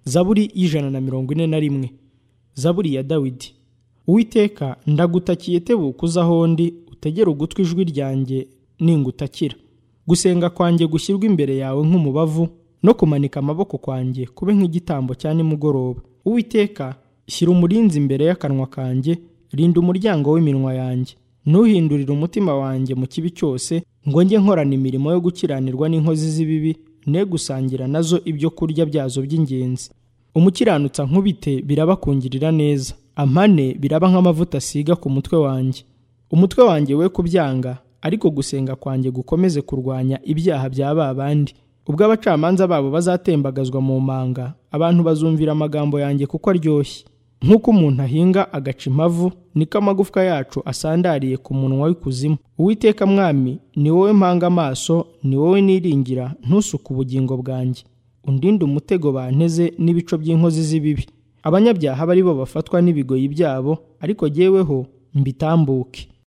Zaburi y'141. Zaburi ya Dawidi. Uwiteka, ndagutakiye tebuka uza aho ndi, utegere ugutwi ijwi ryanjye ningutakira. Gusenga kwanjye gushyirwa imbere yawe nk'umubavu, no kumanika amaboko kwanjye kube nk'igitambo cya nimugoroba. Uwiteka, shyira umurinzi imbere y'akanwa kanjye, rinda umuryango w'iminwa yanjye. Ntuhindurire umutima wanjye mu kibi cyose, ngo njye nkorana imirimo yo gukiranirwa n'inkozi z'ibibi, ne gusangira nazo ibyo kurya byazo by'ingenzi. Umukiranutsi ankubite biraba kungirira neza, ampane biraba nk'amavuta asiga ku mutwe wanjye. Umutwe wanjye we kubyanga, ariko gusenga kwanjye gukomeze kurwanya ibyaha bya ba bandi. Ubwo abacamanza babo bazatembagazwa mu manga, abantu bazumvira amagambo yanjye kuko aryoshye. Nk'uko umuntu ahinga agaca impavu, niko amagufwa yacu asandariye ku munwa w'ikuzimu. Uwiteka Mwami, ni wowe mpanga amaso, ni wowe niringira, ntusuke ubugingo bwanjye. Undinde umutego banteze n'ibico by'inkozi z'ibibi. Abanyabyaha bari bo bafatwa n'ibigoyi byabo, ariko jyeweho mbitambuke.